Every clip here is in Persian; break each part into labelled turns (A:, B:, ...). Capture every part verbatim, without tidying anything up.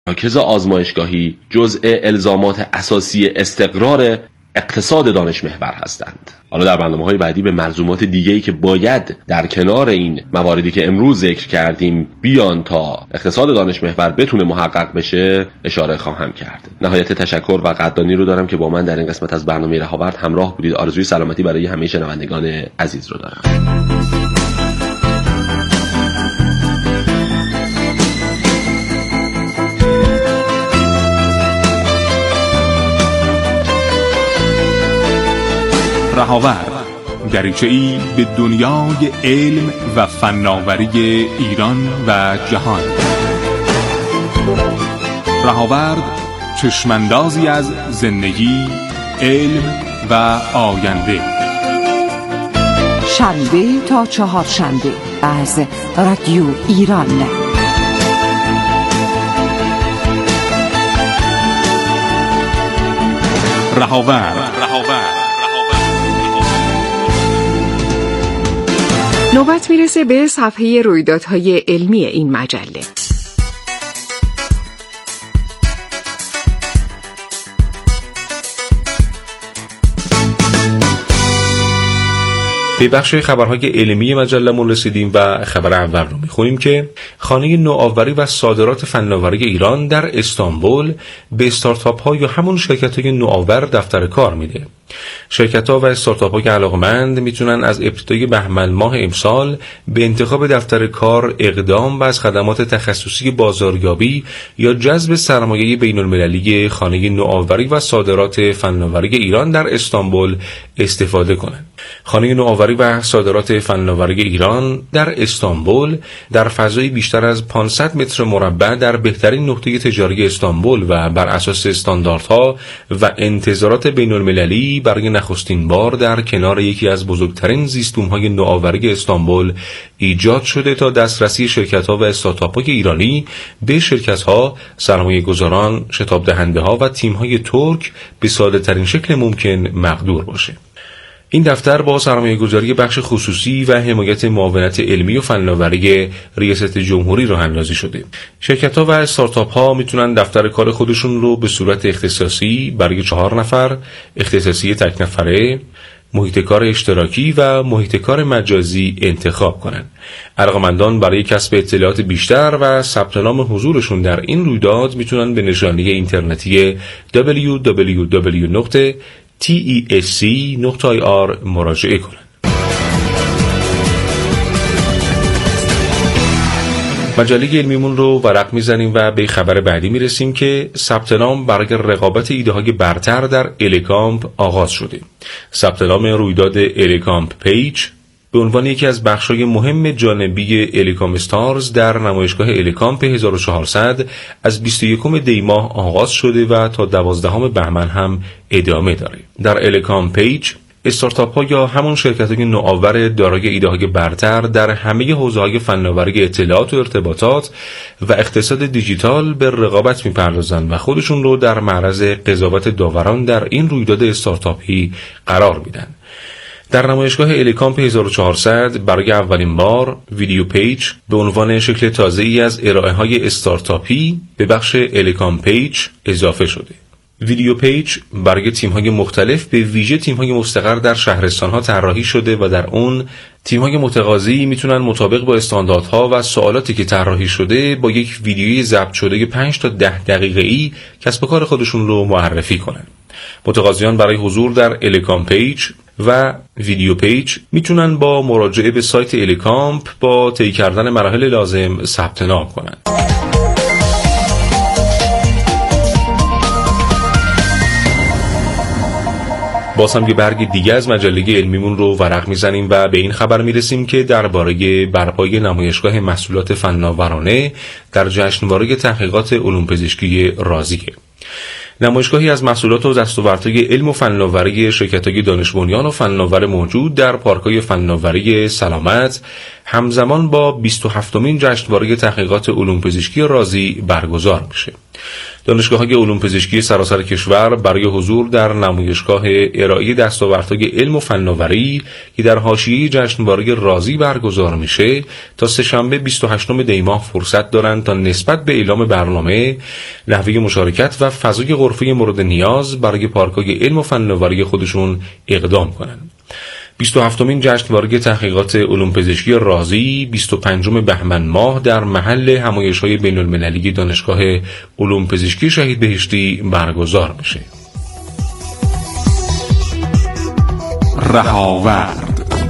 A: مراکز آزمایشگاهی جزء الزامات اساسی استقرار اقتصاد دانش محور هستند. حالا در برنامه‌های بعدی به ملزومات دیگه‌ای که باید در کنار این مواردی که امروز ذکر کردیم بیان تا اقتصاد دانش محور بتونه محقق بشه اشاره خواهم کرد. نهایت تشکر و قدردانی رو دارم که با من در این قسمت از برنامه رهاورد همراه بودید. آرزوی سلامتی برای همه شنوندگان عزیز رو دارم.
B: رهاورد، دریچه‌ای به دنیای علم و فناوری ایران و جهان. رهاورد، چشماندازی از زندگی، علم و آینده.
C: شنبه تا چهارشنبه از رادیو ایران.
B: رهاورد.
D: نوبت میرسه به صفحه رویدادهای علمی این مجله.
E: به بخش خبرهای علمی مجله‌مون رسیدیم و خبر اول رو میخونیم که خانه نوآوری و صادرات فناوری ایران در استانبول به استارتاپ ها یا همون شرکت های نوآور دفتر کار میده. شرکت ها و استارتاپ های علاقمند میتونن از ابتدای بهمن ماه امسال به انتخاب دفتر کار اقدام و از خدمات تخصصی بازاریابی یا جذب سرمایه بین المللی خانه نوآوری و صادرات فناوری ایران در استانبول استفاده کنند. خانه نوآوری و صادرات فناوری ایران در استانبول در فضای بیشتر از پانصد متر مربع در بهترین نقطه تجاری استانبول و بر اساس استانداردها و انتظارات بین المللی برای نخستین بار در کنار یکی از بزرگترین زیستبوم‌های نوآوری استانبول ایجاد شده تا دسترسی شرکت‌ها و استارتاپ‌های ایرانی به شرکت‌ها، سرمایه‌گذاران، شتاب دهنده‌ها و تیم‌های ترک به ساده‌ترین شکل ممکن مقدور باشه. این دفتر با سرمایه‌گذاری بخش خصوصی و حمایت معاونت علمی و فناوری ریاست جمهوری راه اندازی شده. شرکت‌ها و استارتاپ‌ها میتونن دفتر کار خودشون رو به صورت اختصاصی برای چهار نفر، اختصاصی تک نفره، محیط کار اشتراکی و محیط کار مجازی انتخاب کنند. علاقه‌مندان برای کسب اطلاعات بیشتر و ثبت نام حضورشون در این رویداد میتونن به نشانی اینترنتی دبلیو دبلیو دبلیو دات تی ای اس سی دات آی آر مراجعه کنند. مجله علمیمون رو ورق میزنیم و به خبر بعدی میرسیم که ثبت نام برای رقابت ایده های برتر در الیکامپ آغاز شده. ثبت نام رویداد الیکامپ پیج به عنوان یکی از بخش‌های مهم جانبی الیکام استارز در نمایشگاه الیکامپ هزار و چهارصد از بیست و یکم دی ماه آغاز شده و تا دوازدهم بهمن هم ادامه داره. در الیکام پیج استارتاپ ها یا همون شرکت های نوآور دارای ایده های برتر در همه حوزه های فناوری اطلاعات و ارتباطات و اقتصاد دیجیتال به رقابت میپردازند و خودشون رو در معرض قضاوت داوران در این رویداد استارتاپی قرار میدن. در نمایشگاه الیکامپ هزار و چهارصد برای اولین بار ویدیو پیج به عنوان شکل تازه‌ای از ارائه های استارتاپی به بخش الیکامپ پیج اضافه شده. ویدیو پیج برای تیم‌های مختلف به ویژه تیم‌های مستقر در شهرستان‌ها طراحی شده و در اون تیم‌های متقاضی میتونن مطابق با استانداردها و سوالاتی که طراحی شده با یک ویدیوی ضبط شده پنج تا ده دقیقه‌ای کسب و کار خودشون رو معرفی کنن. متقاضیان برای حضور در الیکامپ پیج و ویدیو پیج میتونن با مراجعه به سایت الیکامپ با طی کردن مراحل لازم ثبت نام کنن. باز هم یه برگ دیگه از مجله علمیمون رو ورق میزنیم و به این خبر میرسیم که درباره برپای نمایشگاه محصولات فناورانه در جشنواره تحقیقات علوم پزشکی رازیه. نمایشگاهی از محصولات و دستاوردهای علم و فناوری شرکت‌های دانش بنیان و فناور موجود در پارک‌های فناوری سلامت همزمان با بیست و هفتمین جشنواره تحقیقات علوم پزشکی رازی برگزار میشه. دانشگاه‌های علوم پزشکی سراسر کشور برای حضور در نمایشگاه ارائه دستاوردهای علم و فناوری که در حاشیه جشنواره رازی برگزار میشه تا سه‌شنبه بیست و هشتم دی ماه فرصت دارند تا نسبت به اعلام برنامه، نحوه مشارکت و فضای غرفه مورد نیاز برای پارک‌های علم و فناوری خودشون اقدام کنند. بیست و هفتمین جشنواره تحقیقات علوم پزشکی رازی بیست و پنجم بهمن ماه در محل همایش‌های بین‌المللی دانشگاه علوم پزشکی شهید بهشتی برگزار میشه.
B: رهاورد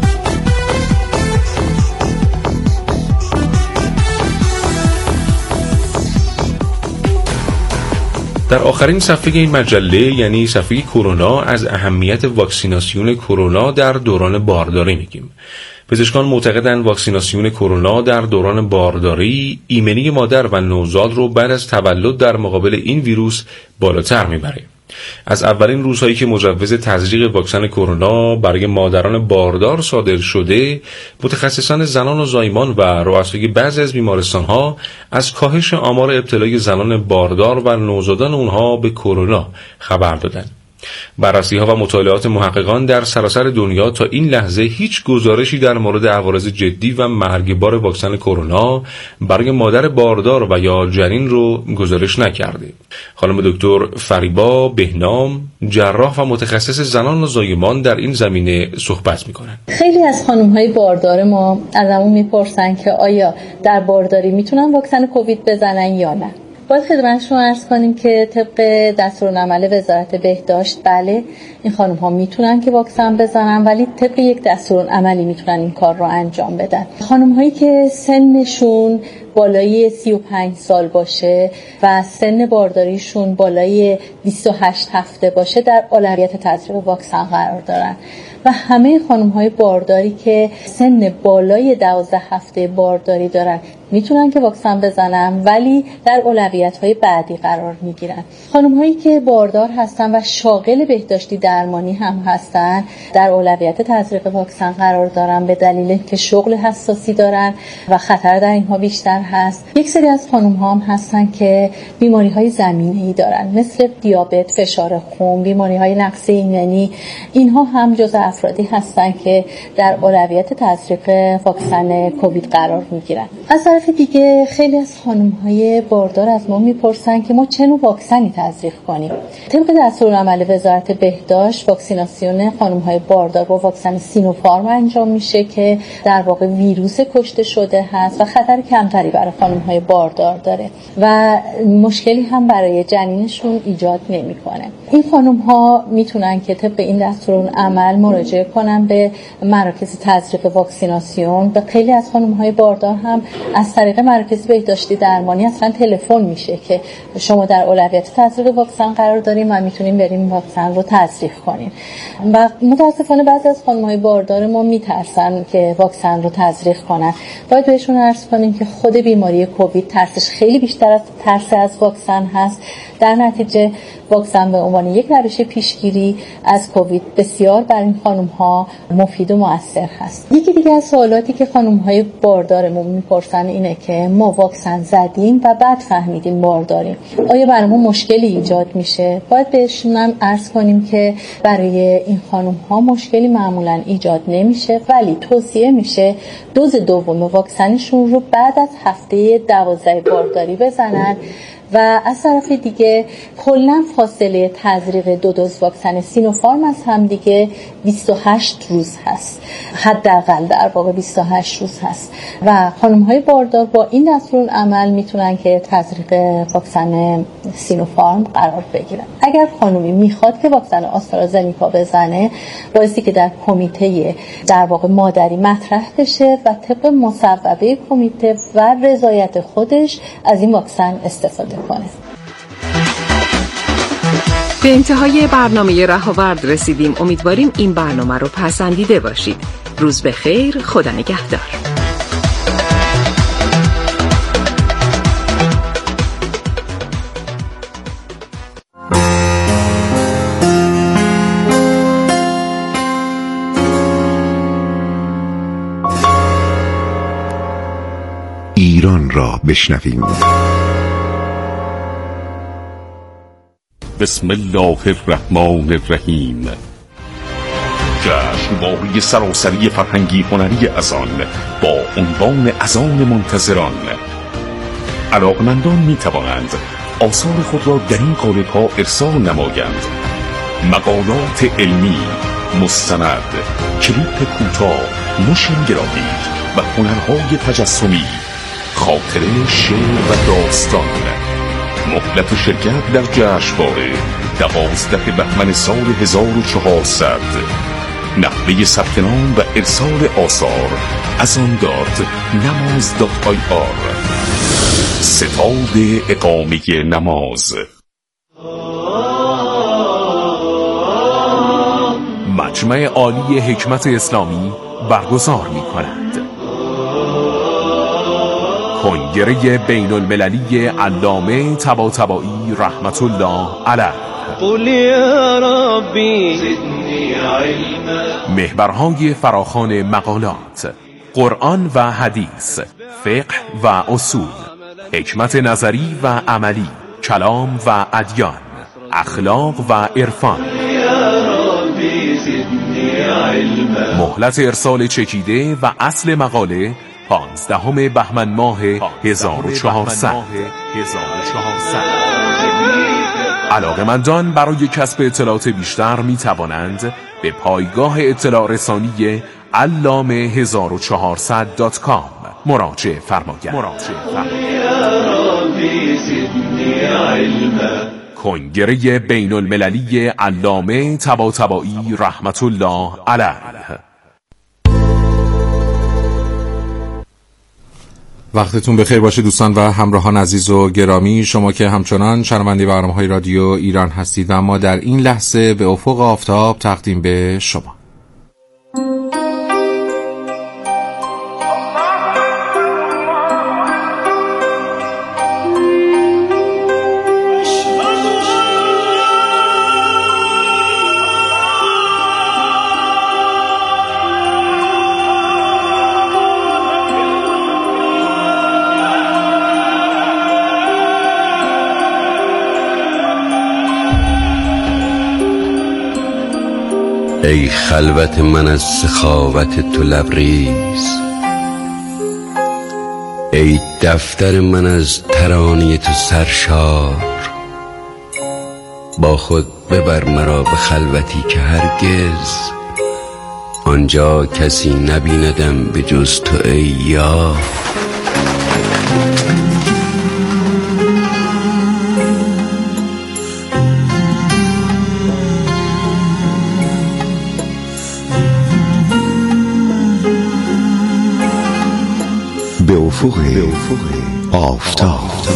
E: در آخرین صفحه این مجله، یعنی صفحه کرونا، از اهمیت واکسیناسیون کرونا در دوران بارداری میگیم. پزشکان معتقدند واکسیناسیون کرونا در دوران بارداری ایمنی مادر و نوزاد رو بعد از تولد در مقابل این ویروس بالاتر میبره. از اولین روزهایی که مجوز تزریق واکسن کرونا برای مادران باردار صادر شده، متخصصان زنان و زایمان و رؤسای بعضی از بیمارستان‌ها از کاهش آمار ابتلای زنان باردار و نوزادان اونها به کرونا خبر دادند. بررسی‌ها و مطالعات محققان در سراسر دنیا تا این لحظه هیچ گزارشی در مورد عوارض جدی و مرگبار واکسن کرونا برای مادر باردار و یا جنین رو گزارش نکرده. خانم دکتر فریبا بهنام، جراح و متخصص زنان و زایمان، در این زمینه صحبت می‌کنند.
F: خیلی از خانم‌های باردار ما ازمون میپرسن که آیا در بارداری میتونن واکسن کووید بزنن یا نه. باید خدمت شما عرض کنیم که طبق دستورالعمل وزارت بهداشت بله این خانم ها میتونن که واکسن بزنن، ولی طبق یک دستورالعملی میتونن این کار رو انجام بدن. خانم هایی که سنشون بالای سی و پنج سال باشه و سن بارداریشون بالای بیست و هشت هفته باشه در اولویت تزریق واکسن قرار دارن و همه خانم های بارداری که سن بالای دوازده هفته بارداری دارن میتونن که واکسن بزنن، ولی در اولویت های بعدی قرار میگیرن. خانم هایی که باردار هستن و شاغل بهداشتی درمانی هم هستن در اولویت تزریق واکسن قرار دارن به دلیل که شغل حساسی دارن و خطر در اینها بیشتر هست. یک سری از خانم ها هم هستن که بیماری های زمینه‌ای دارن مثل دیابت، فشار خون، بیماری های نقص ایمنی. اینها هم جزء افرادی هستن که در اولویت تزریق واکسن کووید قرار میگیرن. از طرف دیگه خیلی از خانم‌های باردار از ما میپرسن که ما چه نوع واکسنی تزریق کنیم. طبق دستورالعمل وزارت بهداشت واکسیناسیون خانم‌های باردار با واکسن سینوفارم انجام میشه که در واقع ویروس کشته شده هست و خطر کمتری برای خانم‌های باردار داره و مشکلی هم برای جنینشون ایجاد نمی‌کنه. این خانم‌ها میتونن که طبق این دستورالعمل مراجعه کنن به مراکز تزریق واکسیناسیون. به خیلی از خانم‌های باردار هم از طریق مراکز بهداشتی درمانی اصلا تلفن میشه که شما در اولویت تزریق واکسن قرار داریم و میتونیم بریم واکسن رو تزریق کنیم. و متاسفانه بعضی از خانم‌های باردار ما میترسن که واکسن رو تزریق کنن. باید بهشون عرض کنیم که خود بیماری کووید ترسش خیلی بیشتر از ترس از واکسن هست. در نتیجه واکسن به عنوان یک روش پیشگیری از کووید بسیار برای این خانم‌ها مفید و مؤثر هست. یکی دیگه از سوالاتی که خانم‌های باردارمون میپرسن اینه که ما واکسن زدیم و بعد فهمیدیم بارداریم، آیا برامون مشکلی ایجاد میشه؟ باید بهشون هم عرض کنیم که برای این خانم‌ها مشکلی معمولاً ایجاد نمیشه، ولی توصیه میشه دوز دوم واکسنشون رو بعد از هفته دوازده بارداری بزنن و از طرف دیگه کلا فاصله تزریق دو دوز واکسن سینوفارم از هم دیگه بیست و هشت روز هست، حداقل در واقع بیست و هشت روز هست و خانم‌های باردار با این دستورالعمل میتونن که تزریق واکسن سینوفارم قرار بگیرن. اگر خانمی میخواد که واکسن آسترازنیکا بزنه، بایستی که در کمیته در واقع مادری مطرح بشه و طبق مصوبه کمیته و رضایت خودش از این واکسن استفاده کنه.
D: به انتهای برنامه رهاورد رسیدیم. امیدواریم این برنامه رو پسندیده باشید. روز بخیر، خدا نگهدار.
G: ایران را بشنویم.
B: بسم الله الرحمن الرحیم. جشنواره سراسری فرهنگی هنری اذان با عنوان اذان منتظران. علاقمندان می توانند آثار خود را در این قالب‌ها ارسال نمایند: مقالات علمی، مستند، کلیپ کوتاه، موشن گرافیک و هنرهای تجسمی، خاطره، شعر و داستان. مهلت شرکت در جشنواره دوازده بهمن سال هزار و چهارصد. نحوه ثبت نام و ارسال آثار اذان دات نماز دات آی آر. ستاد اقامه نماز. مجمع عالی حکمت اسلامی برگزار می کند کنگره بین المللی علامه طباطبایی رحمت الله علیه. قل یا ربی زدنی علما. محورهای فراخوان مقالات، قرآن و حدیث، فقه و اصول، حکمت نظری و عملی، کلام و ادیان، اخلاق و عرفان. مهلت ارسال چکیده و اصل مقاله پانزدهم بهمن ماه هزار و چهارصد. علاقمندان برای کسب اطلاعات بیشتر می توانند به پایگاه اطلاع رسانی علامه هزار و چهارصد دات کام مراجعه فرمایند. کنگره بین المللی علامه طباطبایی رحمت الله علیه.
E: وقتتون بخیر باشه دوستان و همراهان عزیز و گرامی، شما که همچنان شنونده برنامه‌های رادیو ایران هستید و ما در این لحظه به افق آفتاب تقدیم به شما.
G: ای خلوت من از سخاوت تو لبریز، ای دفتر من از ترانه تو سرشار. با خود ببر مرا به خلوتی که هرگز آنجا کسی نبیندم به جز تو ای یار.
H: به افق آفتاب.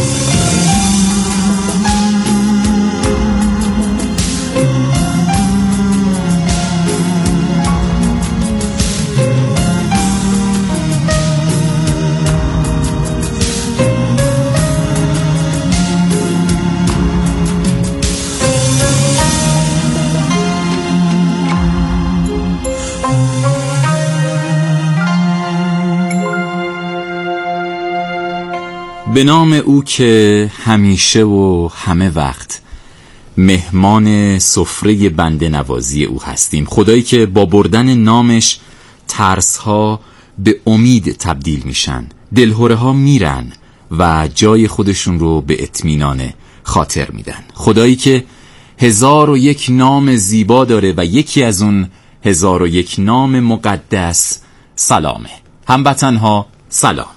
I: به نام او که همیشه و همه وقت مهمان سفره بنده نوازی او هستیم، خدایی که با بردن نامش ترس‌ها به امید تبدیل میشن، دلهره ها میرن و جای خودشون رو به اطمینان خاطر میدن، خدایی که هزار و یک نام زیبا داره و یکی از اون هزار و یک نام مقدس سلامه. هموطنها سلام.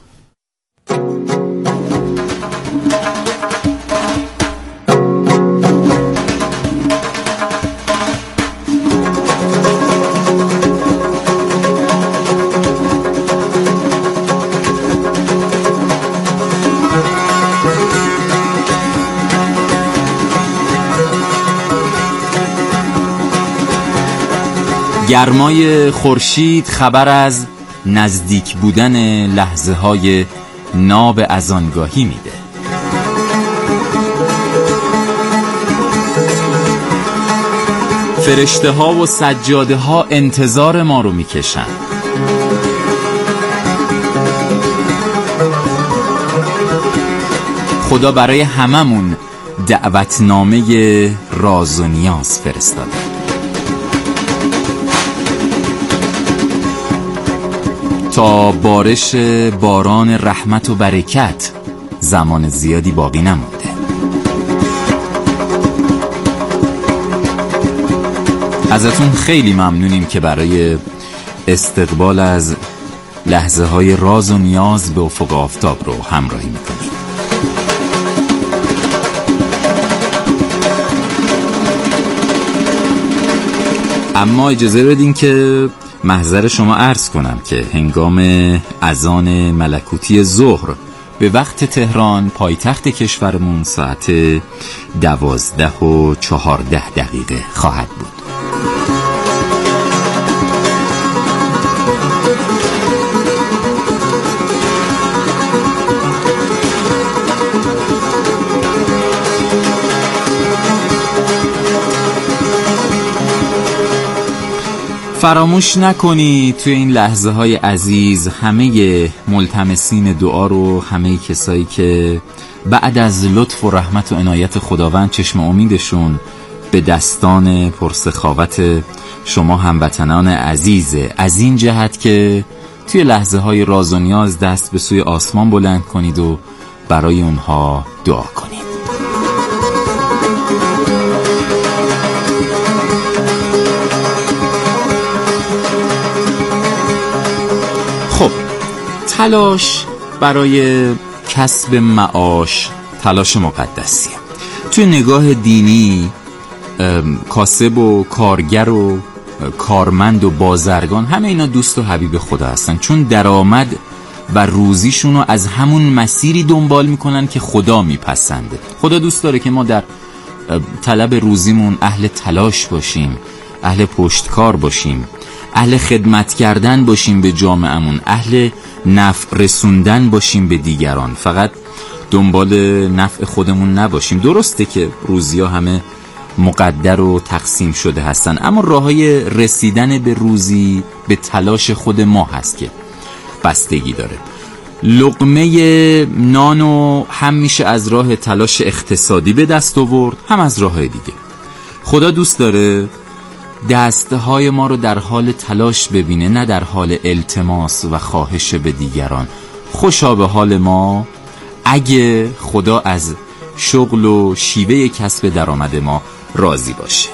I: گرمای خورشید خبر از نزدیک بودن لحظه های ناب اذانگاهی میده. فرشته ها و سجاده ها انتظار ما رو میکشن. خدا برای هممون دعوتنامه راز و نیاز فرستاده. تا بارش باران رحمت و برکت زمان زیادی باقی نمونده. ازتون خیلی ممنونیم که برای استقبال از لحظه های راز و نیاز به افق آفتاب رو همراهی میکنید. اما اجازه بدین که محضر شما عرض کنم که هنگام اذان ملکوتی ظهر به وقت تهران پایتخت کشورمون ساعت دوازده و چهارده دقیقه خواهد بود. فراموش نکنی توی این لحظه های عزیز همه ملتمسین دعا رو، همه کسایی که بعد از لطف و رحمت و عنایت خداوند چشم امیدشون به دستان پرسخاوت شما هموطنان عزیزه، از این جهت که توی لحظه های راز و نیاز دست به سوی آسمان بلند کنید و برای اونها دعا کنید. خب، تلاش برای کسب معاش تلاش مقدسیه. توی نگاه دینی کاسب و کارگر و کارمند و بازرگان همه اینا دوست و حبیب خدا هستن، چون درآمد و روزیشون رو از همون مسیری دنبال میکنن که خدا میپسنده. خدا دوست داره که ما در طلب روزیمون اهل تلاش باشیم، اهل پشتکار باشیم، اهل خدمت کردن باشیم به جامعهمون، اهل نفع رسوندن باشیم به دیگران، فقط دنبال نفع خودمون نباشیم. درسته که روزی ها همه مقدر و تقسیم شده هستن، اما راههای رسیدن به روزی به تلاش خود ما هست که بستگی داره. لقمه نانو هم میشه از راه تلاش اقتصادی به دست آورد، هم از راههای دیگه. خدا دوست داره دستهای ما رو در حال تلاش ببینه، نه در حال التماس و خواهش به دیگران. خوشا به حال ما اگه خدا از شغل و شیوه کسب درآمد ما راضی باشه.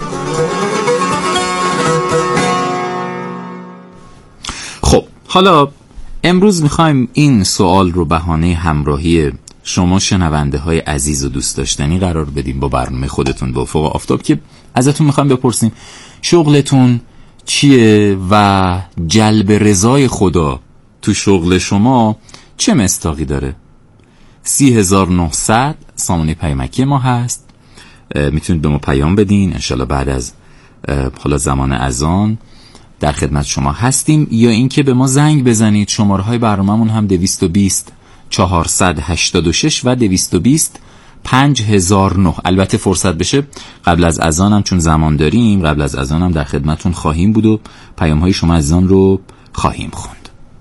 I: خب، حالا امروز میخوایم این سوال رو بهانه همراهی شما شنونده های عزیز و دوست داشتنی قرار بدیم با برنامه خودتون به افق آفتاب، که ازتون میخوایم بپرسیم شغلتون چیه و جلب رضای خدا تو شغل شما چه مصداقی داره. سی هزار و نهصد سامانه پیامکی ما هست، میتونید به ما پیام بدین. انشالله بعد از حالا زمان اذان در خدمت شما هستیم، یا اینکه به ما زنگ بزنید. شماره های برنامه‌مون هم دویست و بیست چهارصد و هشتاد و شش و دویست و بیست پنج هزار و نه. البته فرصت بشه قبل از اذان هم، چون زمان داریم، قبل از اذان هم در خدمتون خواهیم بود و پیام های شما عزیزان رو خواهیم خوند.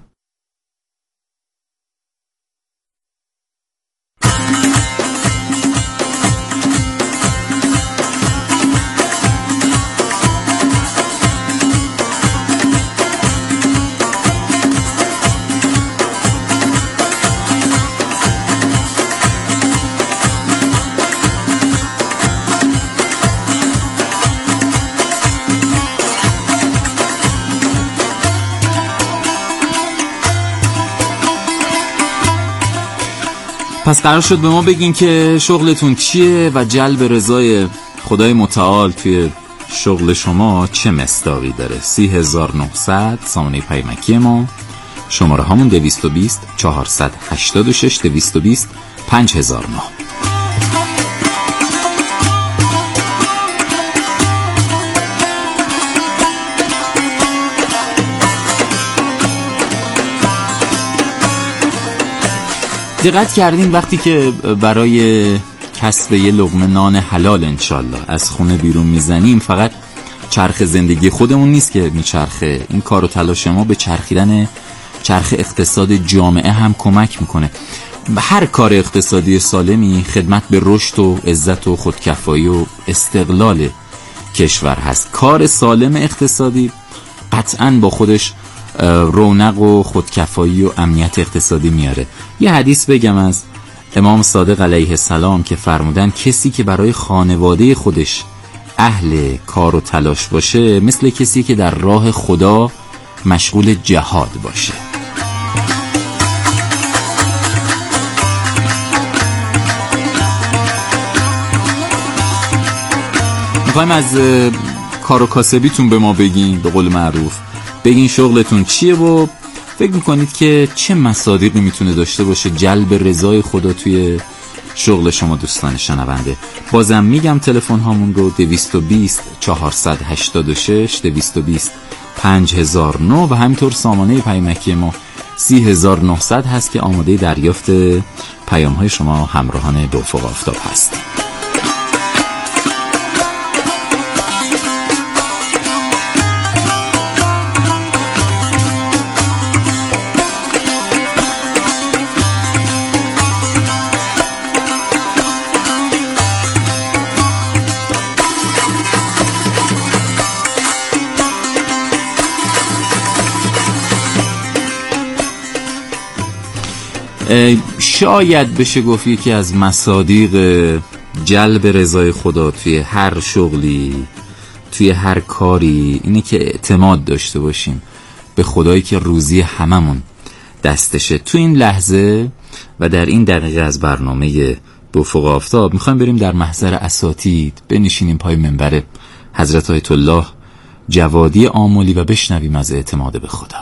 I: پس قرار شد به ما بگین که شغلتون چیه و جلب رضای خدای متعال توی شغل شما چه مصداقی داره. سی هزار و نهصد سامانه پیامکی ما، شماره هامون دویست و بیست چهارصد و هشتاد و شش دویست و بیست پنج هزار و نه. دقت کردین وقتی که برای کسب یه لقمه نان حلال انشالله از خونه بیرون میزنیم، فقط چرخ زندگی خودمون نیست که میچرخه، این کار و تلاش ما به چرخیدن چرخ اقتصاد جامعه هم کمک میکنه. هر کار اقتصادی سالمی خدمت به رشد و عزت و خودکفایی و استقلال کشور هست. کار سالم اقتصادی قطعاً با خودش رونق و خودکفایی و امنیت اقتصادی میاره. یه حدیث بگم از امام صادق علیه السلام که فرمودن کسی که برای خانواده خودش اهل کار و تلاش باشه مثل کسی که در راه خدا مشغول جهاد باشه. میخوایم از کار و کاسبیتون به ما بگین، به قول معروف بگین شغلتون چیه و فکر میکنید که چه مصادیقی میتونه داشته باشه جلب رضای خدا توی شغل شما دوستان شنونده. بازم میگم تلفن هامون رو دویست و بیست چهارصد و هشتاد و شش دویست و بیست پنج هزار و نه و همینطور سامانه پیامکی ما سی هزار و نهصد هست که آماده دریافت پیام های شما همراهان به افق آفتاب هست. شاید بشه گفت یکی از مصادیق جلب رضای خدا توی هر شغلی، توی هر کاری اینه که اعتماد داشته باشیم به خدایی که روزی هممون دستشه. تو این لحظه و در این دقیقه از برنامه به افق آفتاب میخوایم بریم در محضر اساتید، بنشینیم پای منبر حضرت آیت الله جوادی آملی و بشنویم از اعتماد به خدا.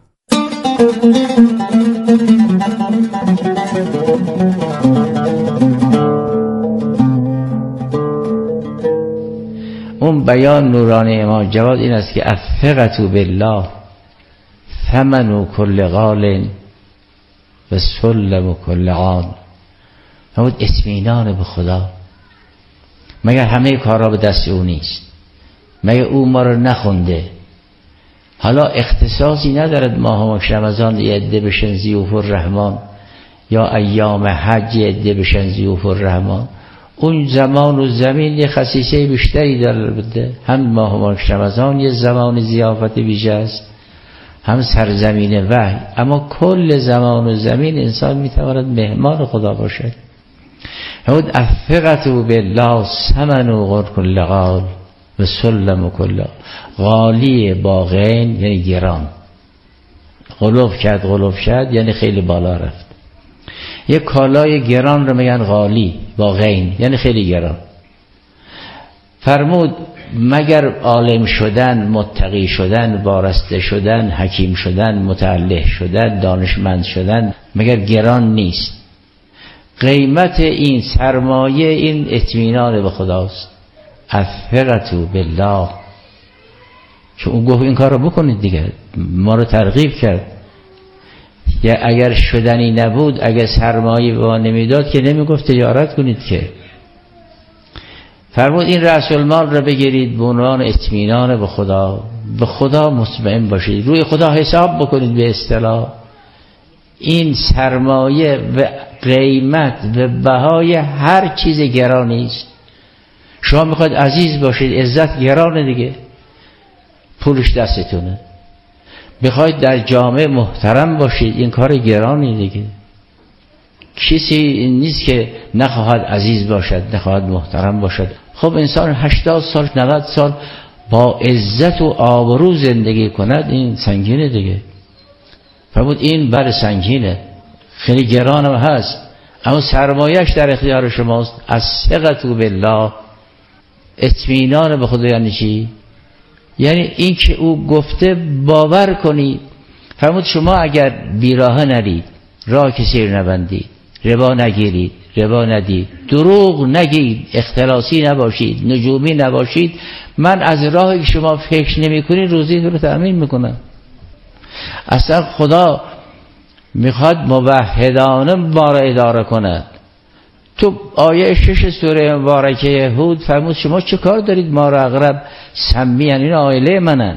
J: اون بیان نورانی امام جواد این است که افقتو بالله ثمن کل قال و سلم کل عان. همون اطمینان به خدا، مگر همه کارا به دست او نیست؟ مگر او ما رو نخونده؟ حالا اختصاصی ندارد ماه ماه رمضان یه عده بشن ضیوف الرحمن یا ایام حج یه عده بشن ضیوف الرحمن. اون زمان و زمین یه خصیصه بیشتری داره بده. هم ماه ماه رمضان یه زمان ضیافت ویژه است، هم سرزمین وحی، اما کل زمان و زمین انسان میتواند مهمان خدا باشد. همون افقتو بالله ثمن و کل قال و سلم و کلا. غالی با غین یعنی گران، غلوف کرد غلوف کرد یعنی خیلی بالا رفت. یک کالای گران رو میگن غالی با غین یعنی خیلی گران. فرمود مگر عالم شدن، متقی شدن، وارسته شدن، حکیم شدن، متعلق شدن، دانشمند شدن مگر گران نیست؟ قیمت این سرمایه این اطمینان به خداست. افقتو بالله، چون اون گفت این کار رو بکنید دیگه، ما رو ترغیب کرد. یا اگر شدنی نبود، اگر سرمایه به ما نمیداد که نمیگفت تجارت کنید که. فرمود این رأس المال رو بگیرید به عنوان اطمینان به خدا، به خدا مطمئن باشید، روی خدا حساب بکنید. به اصطلاح این سرمایه و قیمت و بهای هر چیز گرانی است. شما میخواید عزیز باشید، عزت گرانه دیگه، پولش دستتونه. بخواید در جامعه محترم باشید، این کار گرانی دیگه. کسی نیست که نخواهد عزیز باشد، نخواهد محترم باشد. خب انسان هشتاد سال نود سال با عزت و آبرو زندگی کند، این سنگینه دیگه. فرمود این بر سنگینه، خیلی گرانم هست، اما سرمایهش در اختیار شماست. از ثقتو بالله، اطمینان به خدا یعنی چی؟ یعنی این که او گفته باور کنید. فرمود شما اگر بیراه نرید، راه کسی رو نبندید، ربا نگیرید، ربا ندید، دروغ نگید، اختلاسی نباشید، نجومی نباشید، من از راهی که شما فکر نمی کنید روزی رو تأمین میکنم. اصلا خدا میخواد موحدانه ما را اداره کند. تو آیه شش سوره مبارکه هود فرمود شما چه کار دارید ما را اقرب سمیان، این عائله منن،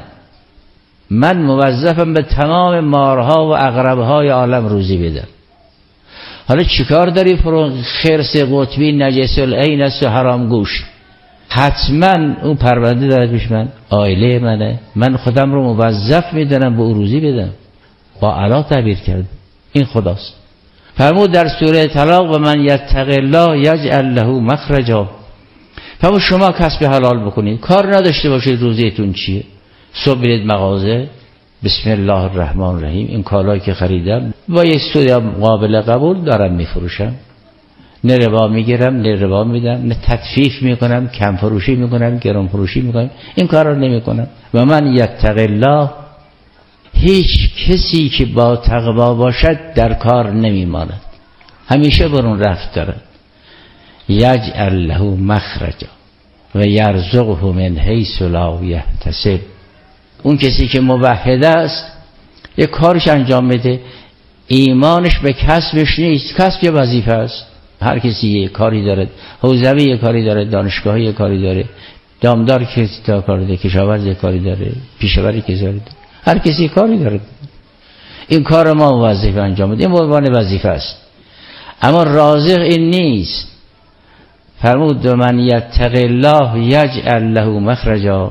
J: من موظفم به تمام مارها و اقربهای عالم روزی بدم. حالا چیکار داری؟ فرو خرس قطبی نجس العین است و حرام گوش. حتما اون پرونده داره پیش من، عائله منه، من خودم رو موظف میدونم به او روزی بدم. با علا تعبیر کرد، این خداست. فرمود در سوره طلاق و من یتق الله یجعل له مخرجا. فرمود شما کسب حلال بکنید، کار نداشته باشید روزیتون چیه. صبح برید مغازه، بسم الله الرحمن الرحیم، این کالایی که خریدم با یک سود قابل قبول دارم میفروشم، نه ربا میگیرم نه ربا میدم، نه تطفیف میکنم، کم فروشی میکنم، گران فروشی میکنم، این کار رو نمیکنم. و من یتق الله، هیچ کسی که با تقوا باشد در کار نمیماند، همیشه برون رفت دارد. یجعل له مخرجا و یرزقه من حیث لا یحتسب. اون کسی که موحد است یک کارش انجام بده، ایمانش به کسبش نیست، کسب یه وظیفه است. هر کسی یه کاری داره، حوزوی یه کاری داره، دانشگاهی یه کاری داره، دامدار کسی تا کاری داره، کشاورز یه کاری داره، پیشوری کسی داره، هر کسی کاری داره. این کار ما وظیفه انجام بده، این عنوان وظیفه است. اما رازق این نیست. فرمود من یتق الله یجعل له مخرجا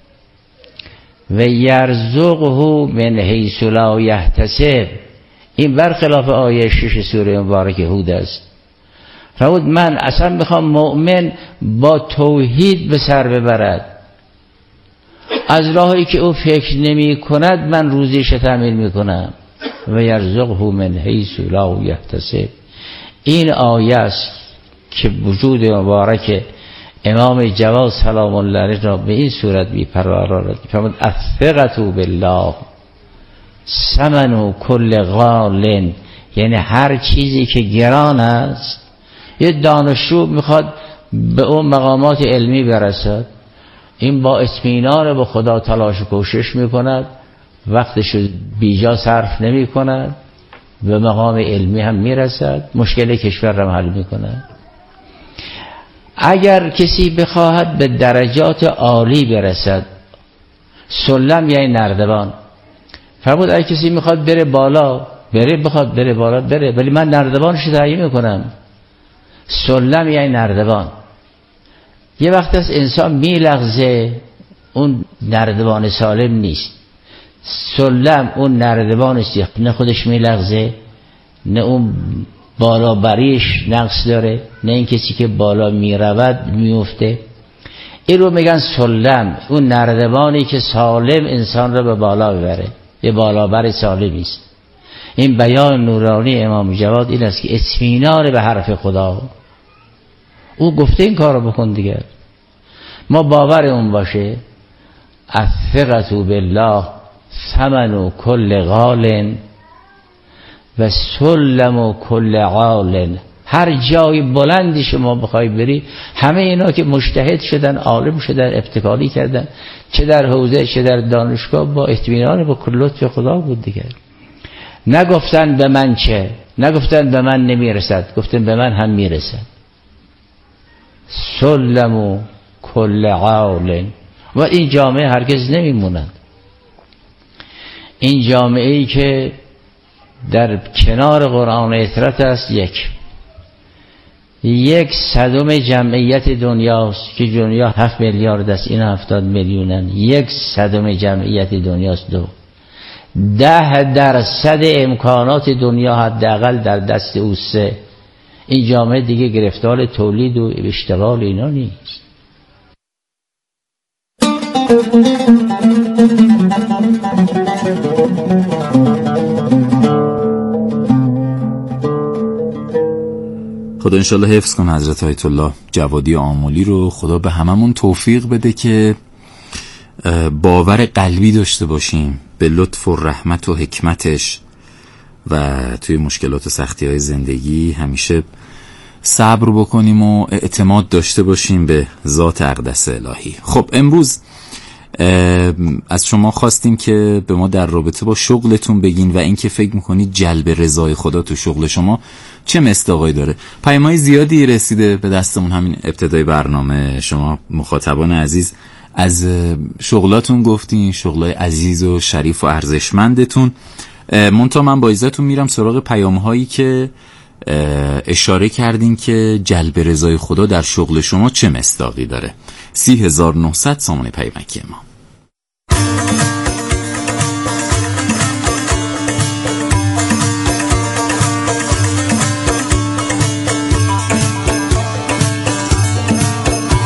J: و یرزقه من حیث لا یحتسب. این برخلاف آیه شش سوره مبارک هود است. فرمود من اصلا میخوام مؤمن با توحید به سر ببرد، از راهی که او فکر نمی کند من روزیش تعمیر میکنم. و یرزقه من حیث لا یحتسب. این آیه است که وجود مبارک امام جواد سلام الله علیه را به این صورت بی‌پروا فرمود الثقة بالله ثمن کل غال. یعنی هر چیزی که گران است، یه دانشجو میخواد به اون مقامات علمی برسد، این با اطمینان به خدا تلاش و کوشش میکند، وقتش بیجا صرف نمی کند، به مقام علمی هم میرسد، مشکل کشور را حل میکند. اگر کسی بخواهد به درجات عالی برسد، سلم یعنی نردبان، فرمود اگر کسی میخواد بره بالا بره، بخواد بره بالا بره، ولی من نردبانش تعیین میکنم. سلم یعنی نردبان. یه وقت از انسان میلغزه، اون نردبان سالم نیست. سلم اون نردبان است، نه خودش میلغزه، نه اون بالا بریش نقص داره، نه این کسی که بالا میرود میفته. این رو میگن سلم، اون نردبانی که سالم انسان رو به بالا ببره، یه بالابر سالمی است. این بیان نورانی امام جواد این است که اطمینان به حرف خدا، او گفته این کار رو بکن دیگر، ما باور اون باشه. الثقة بالله ثمن کل غال و سلم کل عال. هر جای بلندی شما بخوای بری، همه اینا که مجتهد شدن، عالم شدن، ابتکاری کردن، چه در حوزه چه در دانشگاه، با اطمینان با کل لطف خدا بود دیگر. نگفتن به من چه، نگفتن به من نمیرسد، گفتن به من هم میرسد. سلم کل عال. و این جامعه هرگز نمیموند. این جامعه ای که در کنار قرآن اطرت است، یک یک صدم جمعیت دنیاست که دنیا هفت میلیارد است، این هفتاد میلیونن. یک صدم جمعیت دنیاست. دو ده درصد امکانات دنیا حداقل در دست او. سه این جامعه دیگه گرفتار تولید و اشتغال اینا نیست.
I: خدا انشالله حفظ کنه حضرت آیت الله جوادی آملی رو. خدا به هممون توفیق بده که باور قلبی داشته باشیم به لطف و رحمت و حکمتش و توی مشکلات و سختی های زندگی همیشه صبر بکنیم و اعتماد داشته باشیم به ذات اقدس الهی. خب امروز از شما خواستیم که به ما در رابطه با شغلتون بگین و اینکه فکر میکنید جلب رضای خدا تو شغل شما چه مصداقی داره. پیام‌های زیادی رسیده به دستمون همین ابتدای برنامه. شما مخاطبان عزیز از شغلاتون گفتین، شغلای عزیز و شریف و ارزشمندتون. منتها من با عزتون میرم سراغ پیام‌هایی که اشاره کردین که جلب رضای خدا در شغل شما چه مصداقی داره. سی هزار و نهصد سامانه پیامکی ما.